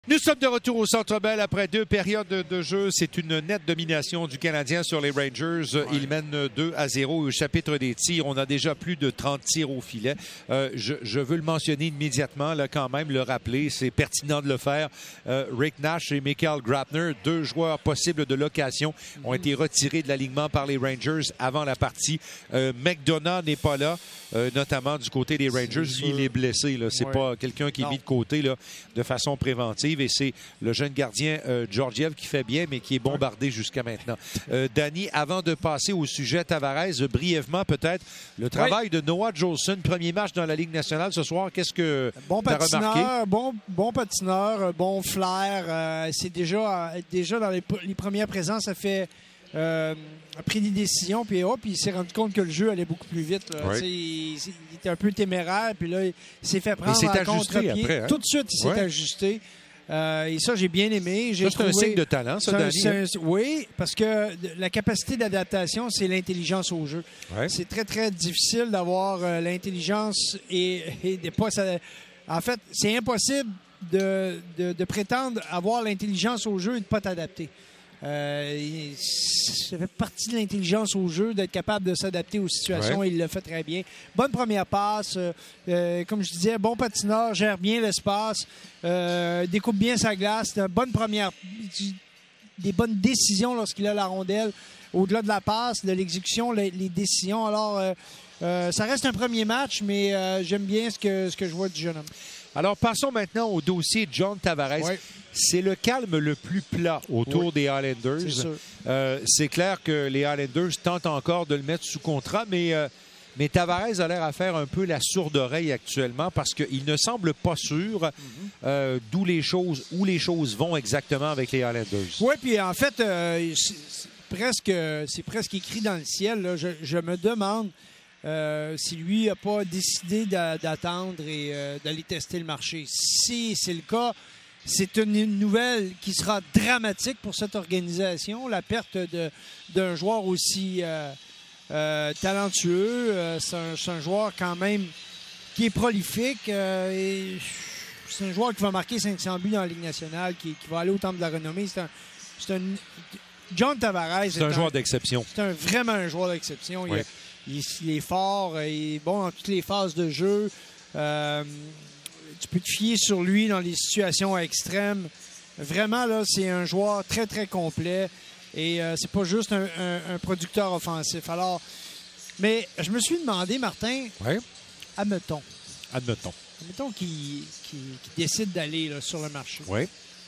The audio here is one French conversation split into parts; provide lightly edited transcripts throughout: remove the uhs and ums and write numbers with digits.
Nous sommes de retour au Centre Bell après 2 périodes de jeu. C'est une nette domination du Canadien sur les Rangers. Ils mènent 2-0 au chapitre des tirs. On a déjà plus de 30 tirs au filet. Je veux le mentionner immédiatement, là, quand même, le rappeler. C'est pertinent de le faire. Rick Nash et Mikael Grabner, 2 joueurs possibles de location, ont été retirés de l'alignement par les Rangers avant la partie. McDonough n'est pas là, notamment du côté des Rangers. Il est blessé. C'est pas quelqu'un qui est mis de côté là, de façon préventive. Et c'est le jeune gardien Georgiev qui fait bien, mais qui est bombardé jusqu'à maintenant. Danny, avant de passer au sujet Tavares, brièvement peut-être, le travail de Noah Jolson, premier match dans la Ligue nationale ce soir, qu'est-ce que tu as remarqué? Bon patineur, bon flair. C'est déjà dans les premières présences, ça fait... a pris des décisions, puis il s'est rendu compte que le jeu allait beaucoup plus vite. Il était un peu téméraire, puis là, il s'est fait prendre en contre-pied. Après, hein? Tout de suite, il s'est ajusté. Et ça, j'ai bien aimé. C'est un signe de talent, ça, Danny? Oui, parce que la capacité d'adaptation, c'est l'intelligence au jeu. Ouais. C'est très, très difficile d'avoir l'intelligence et de pas... En fait, c'est impossible de prétendre avoir l'intelligence au jeu et de ne pas t'adapter. Ça fait partie de l'intelligence au jeu d'être capable de s'adapter aux situations et il le fait très bien. Bonne première passe, comme je disais, bon patineur, gère bien l'espace, découpe bien sa glace, des bonnes décisions lorsqu'il a la rondelle. Au-delà de la passe, de l'exécution, les décisions. Alors, ça reste un premier match, mais j'aime bien ce que je vois du jeune homme. Alors, passons maintenant au dossier John Tavares. Oui. C'est le calme le plus plat autour des Islanders. C'est clair que les Islanders tentent encore de le mettre sous contrat, mais Tavares a l'air à faire un peu la sourde oreille actuellement parce qu'il ne semble pas sûr où les choses vont exactement avec les Islanders. Oui, puis en fait, c'est presque écrit dans le ciel. Là. Je me demande si lui n'a pas décidé d'attendre et d'aller tester le marché. Si c'est le cas, c'est une nouvelle qui sera dramatique pour cette organisation. La perte d'un joueur aussi talentueux. C'est un joueur quand même qui est prolifique. Et c'est un joueur qui va marquer 500 buts dans la Ligue nationale, qui va aller au Temple de la renommée. John Tavares. C'est un joueur d'exception. C'est vraiment un joueur d'exception. Oui. Il est fort, il est bon dans toutes les phases de jeu. Tu peux te fier sur lui dans les situations extrêmes. Vraiment, là, c'est un joueur très, très complet. Et c'est pas juste un producteur offensif. Alors, mais je me suis demandé, Martin, admettons qu'il décide d'aller là, sur le marché. Oui.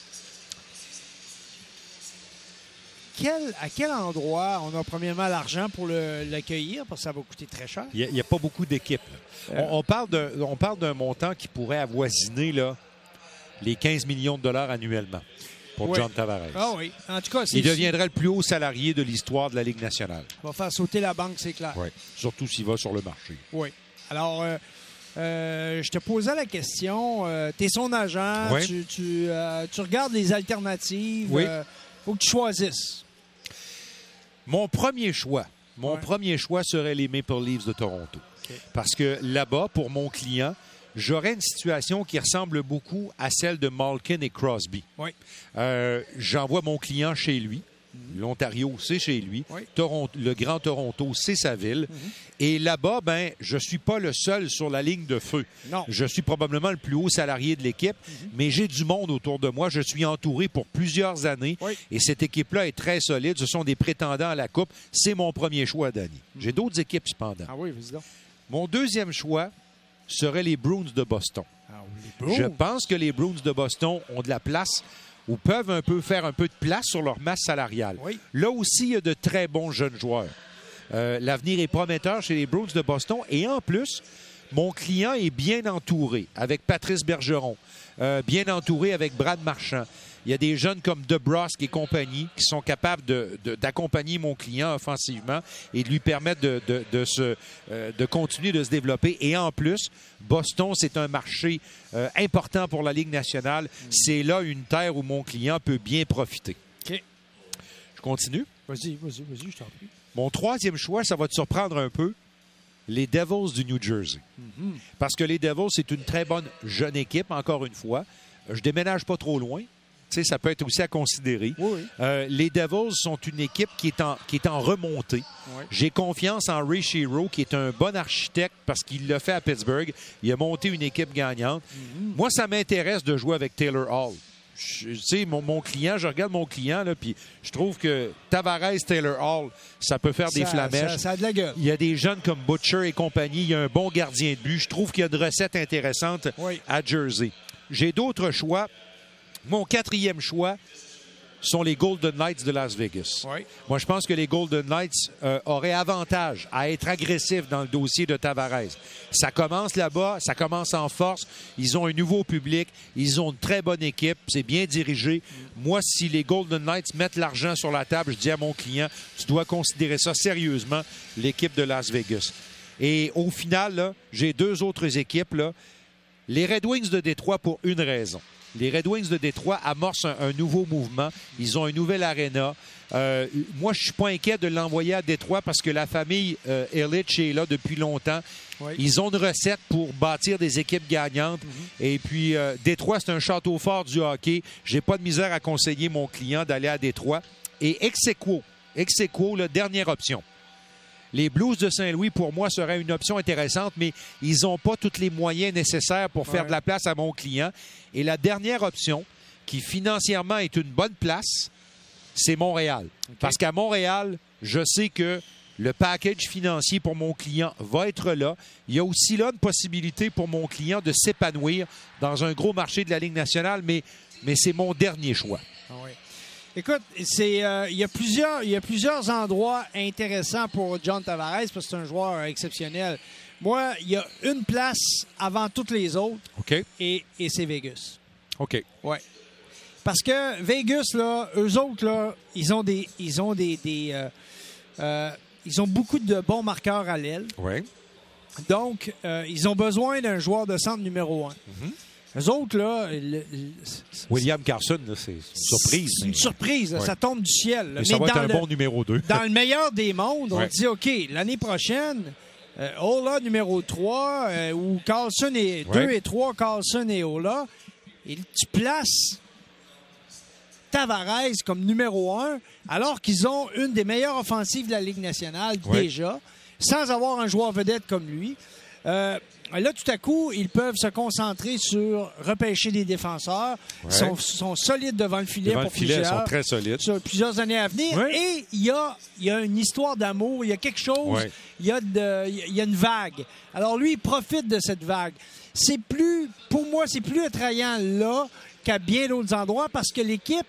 À quel endroit on a premièrement l'argent pour l'accueillir, parce que ça va coûter très cher? Il n'y a pas beaucoup d'équipes. On parle d'un montant qui pourrait avoisiner là, les 15 millions de dollars annuellement pour John Tavares. Ah oui. En tout cas, il deviendrait le plus haut salarié de l'histoire de la Ligue nationale. Il va faire sauter la banque, c'est clair. Oui, surtout s'il va sur le marché. Oui. Alors, je te posais la question. Tu es son agent. Oui. Tu regardes les alternatives. Oui. Faut que tu choisisses. Mon premier choix serait les Maple Leafs de Toronto. Okay. Parce que là-bas, pour mon client, j'aurais une situation qui ressemble beaucoup à celle de Malkin et Crosby. Oui. J'envoie mon client chez lui. L'Ontario, c'est chez lui. Oui. Le Grand Toronto, c'est sa ville. Et là-bas, je ne suis pas le seul sur la ligne de feu. Non. Je suis probablement le plus haut salarié de l'équipe, mais j'ai du monde autour de moi. Je suis entouré pour plusieurs années. Oui. Et cette équipe-là est très solide. Ce sont des prétendants à la Coupe. C'est mon premier choix, Danny. J'ai d'autres équipes, cependant. Ah oui, vas-y donc. Mon deuxième choix serait les Bruins de Boston. Ah oui, je pense que les Bruins de Boston ont de la place ou peuvent faire un peu de place sur leur masse salariale. Oui. Là aussi, il y a de très bons jeunes joueurs. L'avenir est prometteur chez les Bruins de Boston. Et en plus, mon client est bien entouré avec Patrice Bergeron, bien entouré avec Brad Marchand. Il y a des jeunes comme DeBrusk et compagnie qui sont capables d'accompagner mon client offensivement et de lui permettre de continuer de se développer. Et en plus, Boston, c'est un marché important pour la Ligue nationale. C'est là une terre où mon client peut bien profiter. OK. Je continue? Vas-y, je t'en prie. Mon troisième choix, ça va te surprendre un peu. Les Devils du New Jersey. Parce que les Devils, c'est une très bonne jeune équipe, encore une fois. je déménage pas trop loin. Tu sais, ça peut être aussi à considérer. Oui. Les Devils sont une équipe qui est en remontée. Oui. J'ai confiance en Ray Shero, qui est un bon architecte parce qu'il l'a fait à Pittsburgh. Il a monté une équipe gagnante. Moi, ça m'intéresse de jouer avec Taylor Hall. Tu sais, mon client, je regarde mon client, là, puis je trouve que Tavares, Taylor Hall, ça peut faire des flamèches. Ça a de la gueule. Il y a des jeunes comme Butcher et compagnie. Il y a un bon gardien de but. Je trouve qu'il y a de recettes intéressantes à Jersey. J'ai d'autres choix. Mon 4e choix sont les Golden Knights de Las Vegas. Oui. Moi, je pense que les Golden Knights auraient avantage à être agressifs dans le dossier de Tavares. Ça commence là-bas, ça commence en force. Ils ont un nouveau public, ils ont une très bonne équipe, c'est bien dirigé. Moi, si les Golden Knights mettent l'argent sur la table, je dis à mon client, tu dois considérer ça sérieusement, l'équipe de Las Vegas. Et au final, là, j'ai 2 autres équipes. Là. Les Red Wings de Détroit pour une raison. Les Red Wings de Détroit amorcent un nouveau mouvement. Ils ont un nouvel aréna. Moi, je ne suis pas inquiet de l'envoyer à Détroit parce que la famille Ilitch est là depuis longtemps. Oui. Ils ont une recette pour bâtir des équipes gagnantes. Et puis, Détroit, c'est un château fort du hockey. Je n'ai pas de misère à conseiller mon client d'aller à Détroit. Et ex aequo, la dernière option. Les Blues de Saint-Louis, pour moi, seraient une option intéressante, mais ils n'ont pas tous les moyens nécessaires pour faire de la place à mon client. Et la dernière option, qui financièrement est une bonne place, c'est Montréal. Okay. Parce qu'à Montréal, je sais que le package financier pour mon client va être là. Il y a aussi là une possibilité pour mon client de s'épanouir dans un gros marché de la Ligue nationale, mais c'est mon dernier choix. Ah oui. Écoute, il y a plusieurs endroits intéressants pour John Tavares parce que c'est un joueur exceptionnel. Moi, il y a une place avant toutes les autres et c'est Vegas. OK. Ouais. Parce que Vegas, là, eux autres, là, ils ont beaucoup de bons marqueurs à l'aile. Oui. Donc, ils ont besoin d'un joueur de centre numéro 1. Eux autres, là... William Carlson, là, c'est une surprise. C'est une surprise. Là, ça tombe du ciel. Mais ça va être un bon numéro 2. Dans le meilleur des mondes, on dit, OK, l'année prochaine, Ola numéro 3, ou Carlson est 2 et 3, Carlson et Ola. Et tu places Tavares comme numéro 1, alors qu'ils ont une des meilleures offensives de la Ligue nationale déjà, sans avoir un joueur vedette comme lui. Là, tout à coup, ils peuvent se concentrer sur repêcher des défenseurs. Ils sont solides devant le filet Ils sont très solides. Sur plusieurs années à venir. Et il y a une histoire d'amour, il y a quelque chose, il y a une vague. Alors lui, il profite de cette vague. Pour moi, c'est plus attrayant là qu'à bien d'autres endroits parce que l'équipe,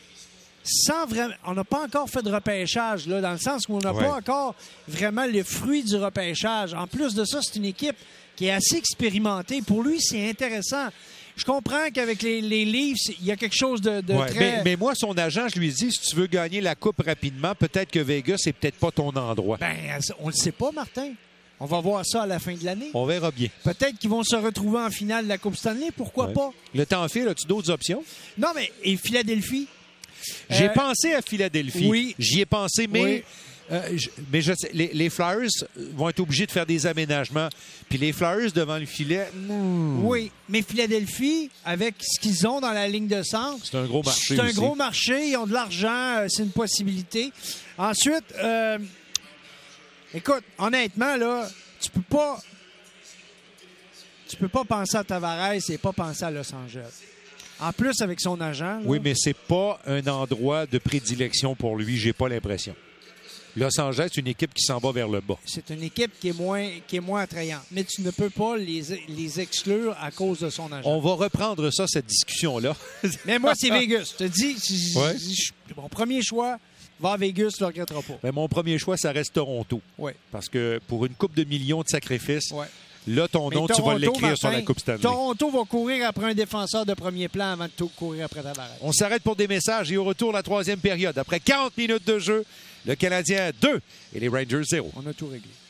on n'a pas encore fait de repêchage, là, dans le sens où on n'a pas encore vraiment le fruit du repêchage. En plus de ça, c'est une équipe qui est assez expérimentée. Pour lui, c'est intéressant. Je comprends qu'avec les Leafs, il y a quelque chose de très... Mais moi, son agent, je lui ai dit, si tu veux gagner la Coupe rapidement, peut-être que Vegas, c'est peut-être pas ton endroit. On le sait pas, Martin. On va voir ça à la fin de l'année. On verra bien. Peut-être qu'ils vont se retrouver en finale de la Coupe Stanley. Pourquoi pas? Le temps file, as-tu d'autres options? Non, mais et Philadelphie? J'ai pensé à Philadelphie. Oui. J'y ai pensé, mais... mais je sais, les Flyers vont être obligés de faire des aménagements. Puis les Flyers devant le filet... Oui, mais Philadelphie, avec ce qu'ils ont dans la ligne de centre... C'est un gros marché C'est un gros marché. Ils ont de l'argent. C'est une possibilité. Ensuite, écoute, honnêtement, là, tu peux pas penser à Tavares et pas penser à Los Angeles. En plus, avec son agent... Là, oui, mais c'est pas un endroit de prédilection pour lui, j'ai pas l'impression. Los Angeles, c'est une équipe qui s'en va vers le bas. C'est une équipe qui est moins attrayante. Mais tu ne peux pas les exclure à cause de son agent. On va reprendre ça, cette discussion-là. Mais moi, c'est Vegas. Je te dis, mon premier choix va à Vegas, je ne le regretterai pas. Mais mon premier choix, ça reste Toronto. Oui. Parce que pour une coupe de millions de sacrifices, là, ton nom, tu vas l'écrire sur la Coupe Stanley. Toronto va courir après un défenseur de premier plan avant de courir après Tavares. On s'arrête pour des messages et au retour, la 3e période. Après 40 minutes de jeu, le Canadien 2 et les Rangers 0. On a tout réglé.